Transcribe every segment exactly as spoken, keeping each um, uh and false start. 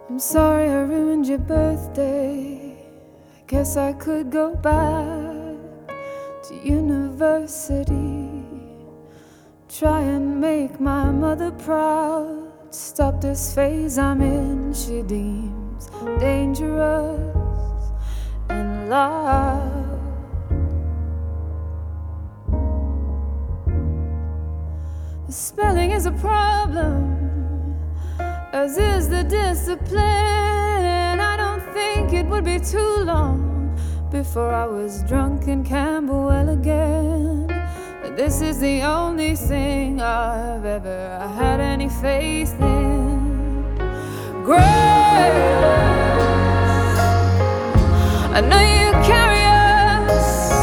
I'm sorry I ruined your birthday. I guess I could go back to university, try and make my mother proud. Stop this phase I'm in, she deems dangerous and loud. The spelling is a problem, as is the discipline. I don't think it would be too long before I was drunk in Camberwell again. But this is the only thing I've ever had any faith in. Grace, I know you carry us,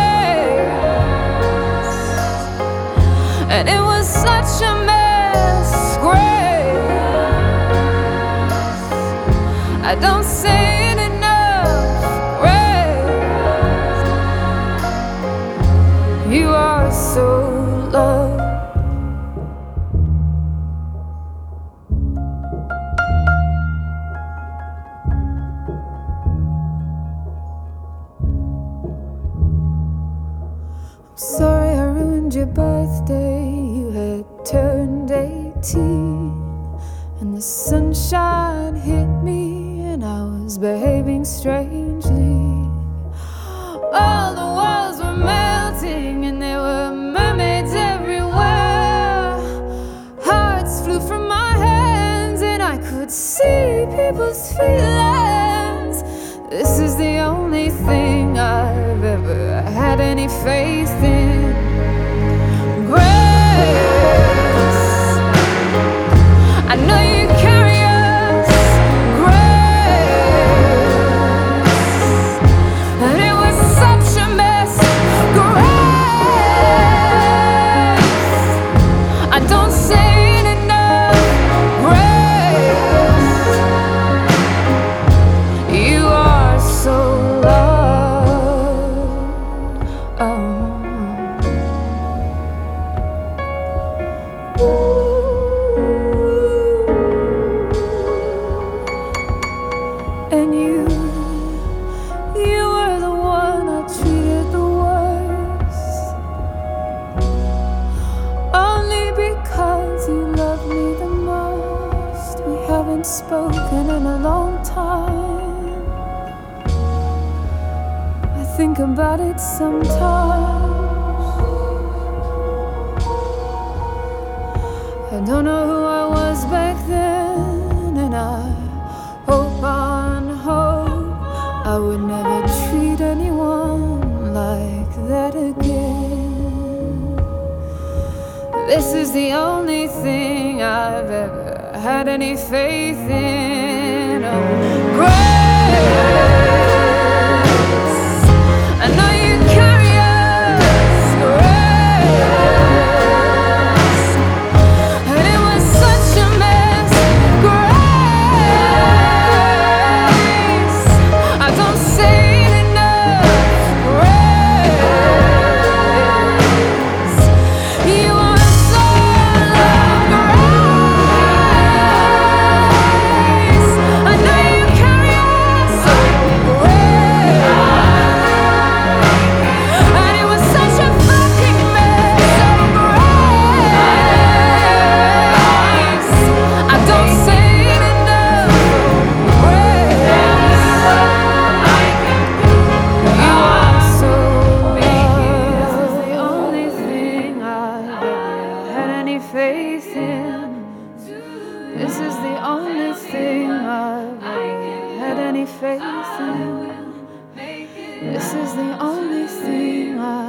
grace, and it was such a mess, grace. I don't say it enough, grace. You are so loved. I'm sorry I ruined your birthday. You had turned eighteen, and the sunshine hit me, and I was behaving strangely. All the walls were melting, and there were mermaids everywhere. Hearts flew from my hands, and I could see people's feelings. This is the only thing I've ever had any faith in. Grace, I know you carry us, grace, and it was such a mess, grace. I don't say it enough, grace. You are so loved. Oh. And you, you were the one I treated the worst, only because you love me the most. We haven't spoken in a long time. I think about it sometimes. I don't know who I was back then, and I hope on hope I would never treat anyone like that again. This is the only thing I've ever had any faith in. Oh, grace, I know you carry us, grace, and it was such a mess, grace. I don't say it enough, grace. You are so loved, grace. I know you carry us, grace, and it was such a fucking mess, grace. I don't say it enough, grace. You are so loved. This is the only thing I've ever had any faith in. This is the only thing I've ever had any faith in. This is the only thing I